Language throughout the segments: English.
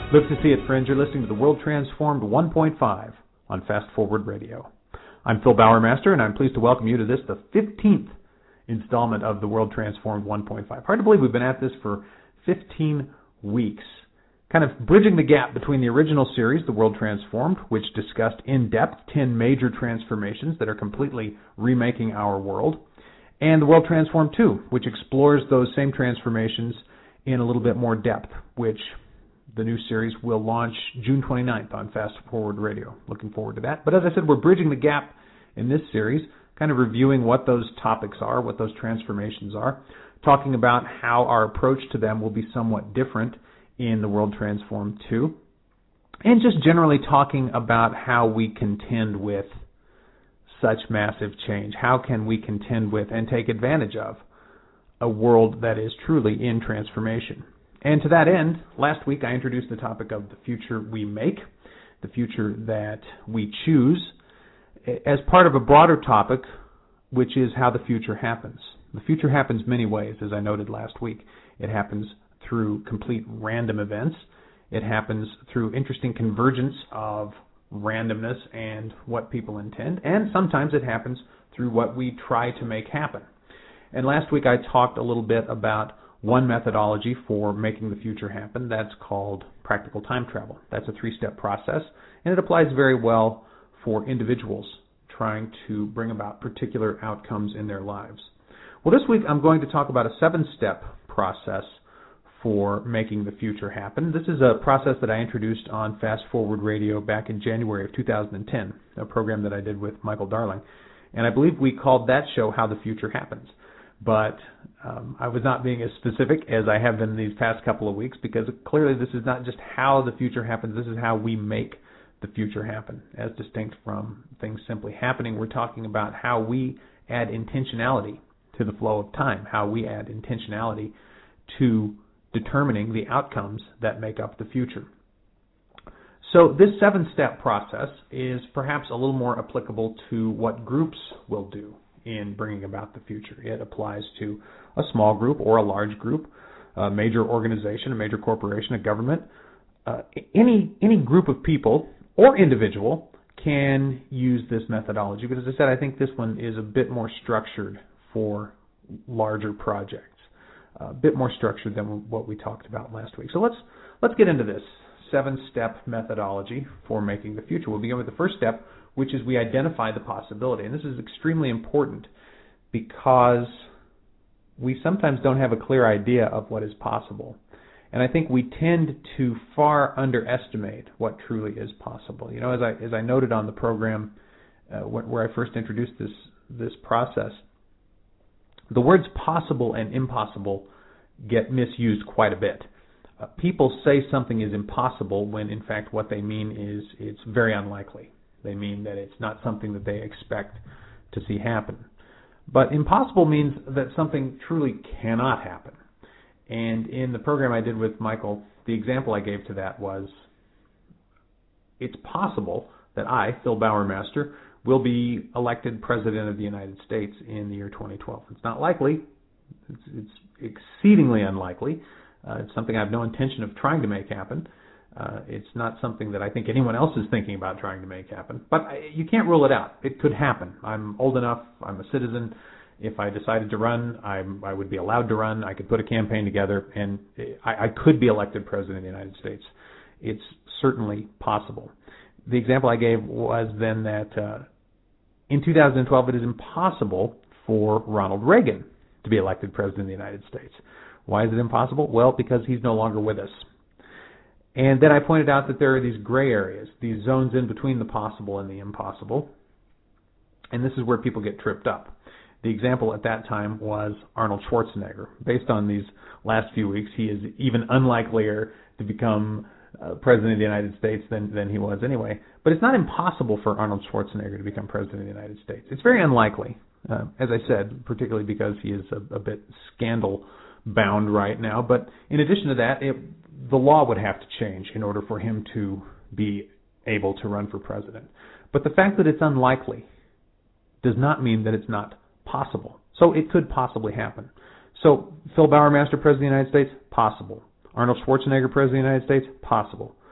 Live to see it, friends. You're listening to the World Transformed 1.5 on Fast Forward Radio. I'm Phil Bowermaster, and I'm pleased to welcome you to this, the 15th installment of the World Transformed 1.5. Hard to believe we've been at this for 15 weeks, kind of bridging the gap between the original series, The World Transformed, which discussed in depth 10 major transformations that are completely remaking our world, and The World Transformed 2, which explores those same transformations in a little bit more depth, which the new series will launch June 29th on Fast Forward Radio. Looking forward to that. But as I said, we're bridging the gap in this series, kind of reviewing what those topics are, what those transformations are, talking about how our approach to them will be somewhat different in The World Transformed 2, and just generally talking about how we contend with such massive change. How can we contend with and take advantage of a world that is truly in transformation? And to that end, last week I introduced the topic of the future we make, the future that we choose, as part of a broader topic, which is how the future happens. The future happens many ways, as I noted last week. It happens through complete random events. It happens through interesting convergence of randomness and what people intend. And sometimes it happens through what we try to make happen. And last week I talked a little bit about one methodology for making the future happen. That's called practical time travel. That's a 3-step process, and it applies very well for individuals trying to bring about particular outcomes in their lives. Well, this week I'm going to talk about a 7-step process for making the future happen. This is a process that I introduced on Fast Forward Radio back in January of 2010, a program that I did with Michael Darling. And I believe we called that show How the Future Happens. But I was not being as specific as I have been these past couple of weeks, because clearly this is not just how the future happens, this is how we make the future happen. As distinct from things simply happening, we're talking about how we add intentionality to the flow of time, how we add intentionality to determining the outcomes that make up the future. So this 7-step process is perhaps a little more applicable to what groups will do in bringing about the future. It applies to a small group or a large group, a major organization, a major corporation, a government. Any group of people or individual can use this methodology. But as I said, I think this one is a bit more structured for larger projects, a bit more structured than what we talked about last week. So let's get into this 7-step methodology for making the future. We'll begin with the first step, which is we identify the possibility. And this is extremely important because we sometimes don't have a clear idea of what is possible. And I think we tend to far underestimate what truly is possible. You know, as I noted on the program where I first introduced this process, the words possible and impossible get misused quite a bit. People say something is impossible when in fact what they mean is it's very unlikely. They mean that it's not something that they expect to see happen. But impossible means that something truly cannot happen. And in the program I did with Michael, the example I gave to that was, it's possible that I, Phil Bowermaster, will be elected President of the United States in the year 2012. It's not likely. It's exceedingly unlikely. It's something I have no intention of trying to make happen. It's not something that I think anyone else is thinking about trying to make happen. But you can't rule it out. It could happen. I'm old enough. I'm a citizen. If I decided to run, I would be allowed to run. I could put a campaign together, and I could be elected President of the United States. It's certainly possible. The example I gave was then that in 2012 it is impossible for Ronald Reagan to be elected President of the United States. Why is it impossible? Well, because he's no longer with us. And then I pointed out that there are these gray areas, these zones in between the possible and the impossible. And this is where people get tripped up. The example at that time was Arnold Schwarzenegger. Based on these last few weeks, he is even unlikelier to become President of the United States than he was anyway. But it's not impossible for Arnold Schwarzenegger to become President of the United States. It's very unlikely, as I said, particularly because he is a bit scandal-bound right now. But in addition to that, the law would have to change in order for him to be able to run for president. But the fact that it's unlikely does not mean that it's not possible. So it could possibly happen. So Phil Bowermaster, President of the United States, possible. Arnold Schwarzenegger, President of the United States, possible.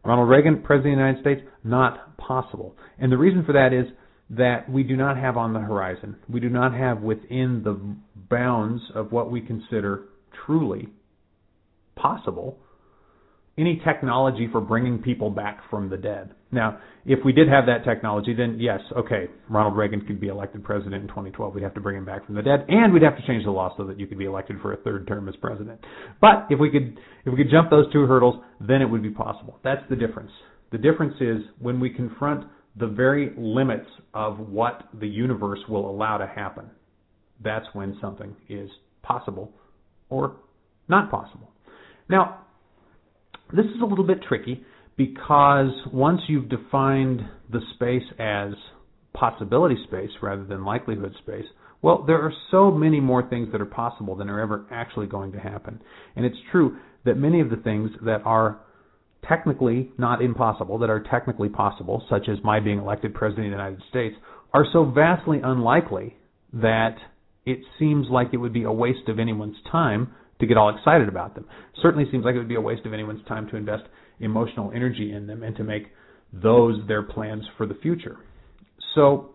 Ronald Reagan, President of the United States, not possible. And the reason for that is that we do not have on the horizon, we do not have within the bounds of what we consider truly possible any technology for bringing people back from the dead. Now, if we did have that technology, then yes, okay, Ronald Reagan could be elected president in 2012. We'd have to bring him back from the dead, and we'd have to change the law so that you could be elected for a third term as president. But if we could jump those two hurdles, then it would be possible. That's the difference. The difference is when we confront the very limits of what the universe will allow to happen, that's when something is possible or not possible. Now, this is a little bit tricky because once you've defined the space as possibility space rather than likelihood space, well, there are so many more things that are possible than are ever actually going to happen. And it's true that many of the things that are technically not impossible, that are technically possible, such as my being elected president of the United States, are so vastly unlikely that it seems like it would be a waste of anyone's time to get all excited about them. Certainly seems like it would be a waste of anyone's time to invest emotional energy in them and to make those their plans for the future. So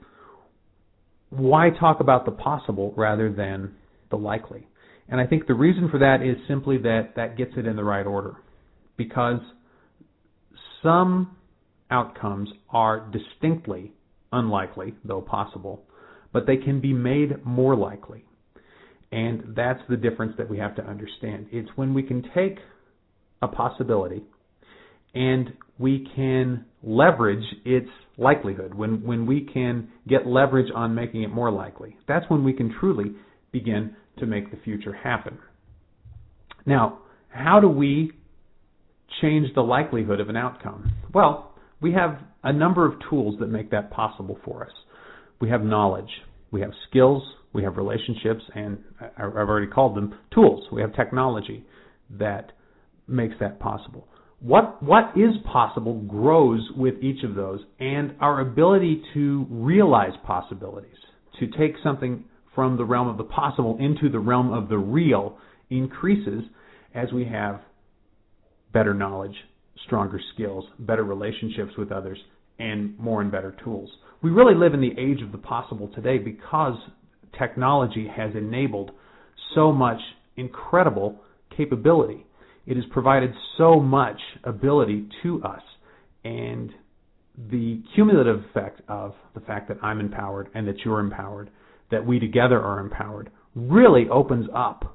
why talk about the possible rather than the likely? And I think the reason for that is simply that gets it in the right order. Because some outcomes are distinctly unlikely, though possible, but they can be made more likely. And that's the difference that we have to understand. It's when we can take a possibility and we can leverage its likelihood, when we can get leverage on making it more likely. That's when we can truly begin to make the future happen. Now, how do we change the likelihood of an outcome? Well, we have a number of tools that make that possible for us. We have knowledge, we have skills, we have relationships, and I've already called them tools. We have technology that makes that possible. What is possible grows with each of those, and our ability to realize possibilities, to take something from the realm of the possible into the realm of the real, increases as we have better knowledge, stronger skills, better relationships with others, and more and better tools. We really live in the age of the possible today because technology has enabled so much incredible capability. It has provided so much ability to us, and the cumulative effect of the fact that I'm empowered and that you're empowered, that we together are empowered, really opens up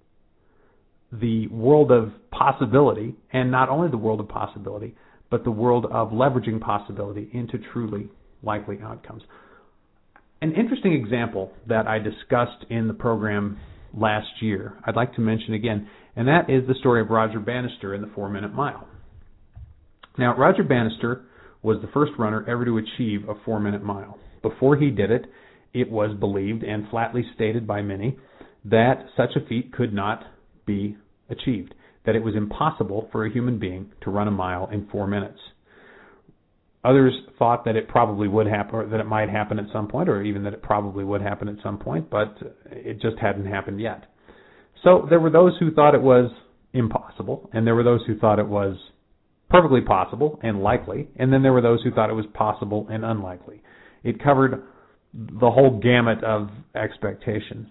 the world of possibility, and not only the world of possibility, but the world of leveraging possibility into truly likely outcomes. An interesting example that I discussed in the program last year, I'd like to mention again, and that is the story of Roger Bannister in the 4-minute mile. Now, Roger Bannister was the first runner ever to achieve a 4-minute mile. Before he did it, it was believed and flatly stated by many that such a feat could not be achieved, that it was impossible for a human being to run a mile in 4 minutes. Others thought that it probably would happen, or that it might happen at some point, or even that it probably would happen at some point, but it just hadn't happened yet. So there were those who thought it was impossible, and there were those who thought it was perfectly possible and likely, and then there were those who thought it was possible and unlikely. It covered the whole gamut of expectations.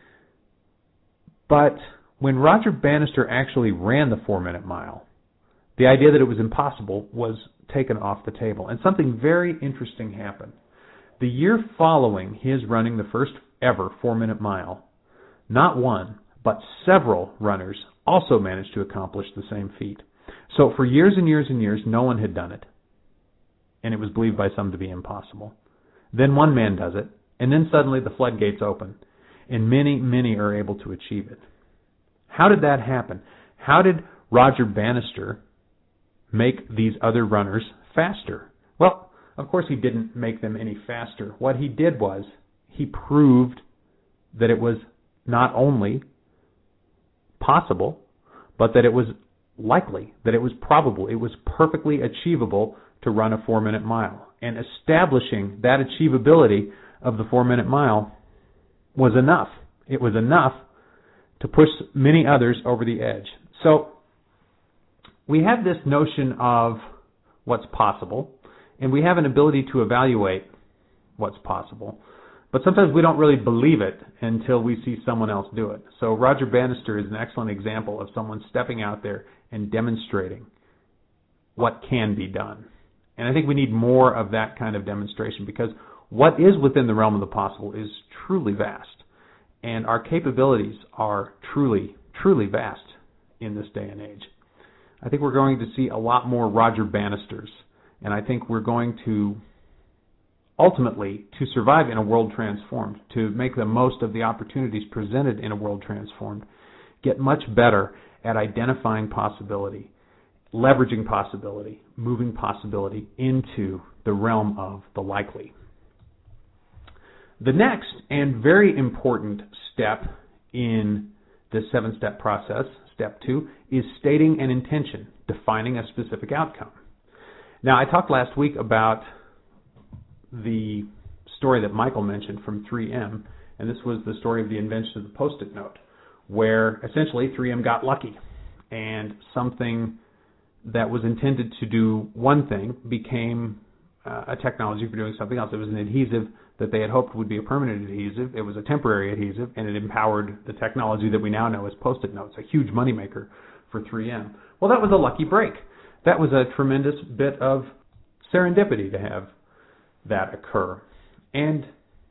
But when Roger Bannister actually ran the 4-minute mile, the idea that it was impossible was taken off the table, and something very interesting happened. The year following his running the first ever 4-minute mile, not one, but several runners also managed to accomplish the same feat. So for years and years and years, no one had done it, and it was believed by some to be impossible. Then one man does it, and then suddenly the floodgates open, and many, many are able to achieve it. How did that happen? How did Roger Bannister make these other runners faster? Well, of course he didn't make them any faster. What he did was he proved that it was not only possible, but that it was likely, that it was probable, it was perfectly achievable to run a 4-minute mile. And establishing that achievability of the 4-minute mile was enough. It was enough to push many others over the edge. So we have this notion of what's possible, and we have an ability to evaluate what's possible. But sometimes we don't really believe it until we see someone else do it. So Roger Bannister is an excellent example of someone stepping out there and demonstrating what can be done. And I think we need more of that kind of demonstration, because what is within the realm of the possible is truly vast. And our capabilities are truly, truly vast in this day and age. I think we're going to see a lot more Roger Bannisters. And I think we're going to ultimately, to survive in a world transformed, to make the most of the opportunities presented in a world transformed, get much better at identifying possibility, leveraging possibility, moving possibility into the realm of the likely. The next and very important step in the 7-step process, step 2, is stating an intention, defining a specific outcome. Now, I talked last week about the story that Michael mentioned from 3M, and this was the story of the invention of the Post-it note, where essentially 3M got lucky, and something that was intended to do one thing became a technology for doing something else. It was an adhesive that they had hoped would be a permanent adhesive. It was a temporary adhesive, and it empowered the technology that we now know as Post-it notes, a huge moneymaker for 3M. Well, that was a lucky break. That was a tremendous bit of serendipity to have that occur. And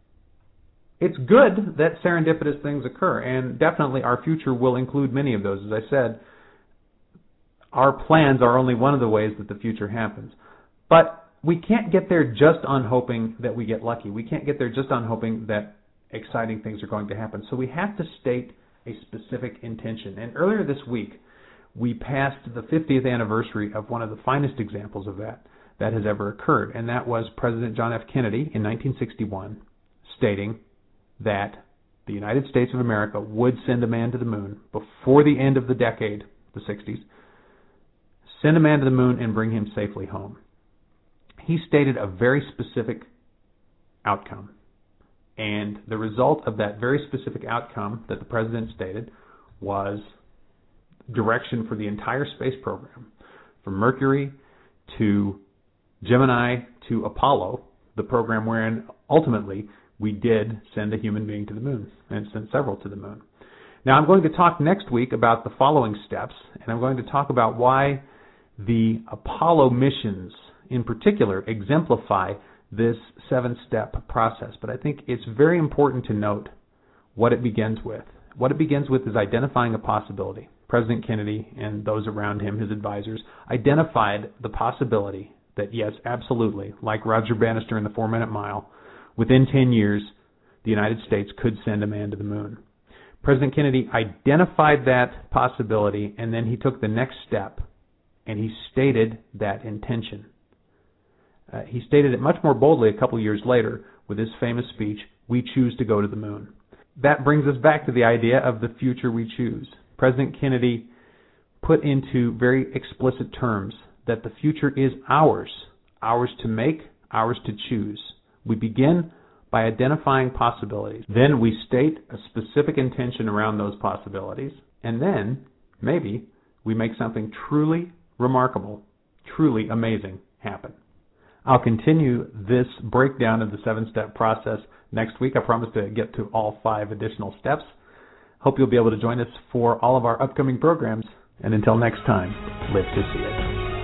it's good that serendipitous things occur, and definitely our future will include many of those. As I said, our plans are only one of the ways that the future happens. But we can't get there just on hoping that we get lucky. We can't get there just on hoping that exciting things are going to happen. So we have to state a specific intention. And earlier this week, we passed the 50th anniversary of one of the finest examples of that has ever occurred, and that was President John F. Kennedy in 1961 stating that the United States of America would send a man to the moon before the end of the decade, the 60s, send a man to the moon and bring him safely home. He stated a very specific outcome, and the result of that very specific outcome that the president stated was direction for the entire space program, from Mercury to Gemini to Apollo, the program wherein ultimately we did send a human being to the moon and sent several to the moon. Now I'm going to talk next week about the following steps, and I'm going to talk about why the Apollo missions in particular exemplify this 7-step process. But I think it's very important to note what it begins with. What it begins with is identifying a possibility. President Kennedy and those around him, his advisors, identified the possibility that, yes, absolutely, like Roger Bannister in the 4-Minute Mile, within 10 years, the United States could send a man to the moon. President Kennedy identified that possibility, and then he took the next step, and he stated that intention. He stated it much more boldly a couple years later with his famous speech, "We choose to go to the moon." That brings us back to the idea of the future we choose. President Kennedy put into very explicit terms that the future is ours, ours to make, ours to choose. We begin by identifying possibilities. Then we state a specific intention around those possibilities, and then, maybe, we make something truly remarkable, truly amazing happen. I'll continue this breakdown of the 7-step process next week. I promise to get to all 5 additional steps. Hope you'll be able to join us for all of our upcoming programs. And until next time, live to see it.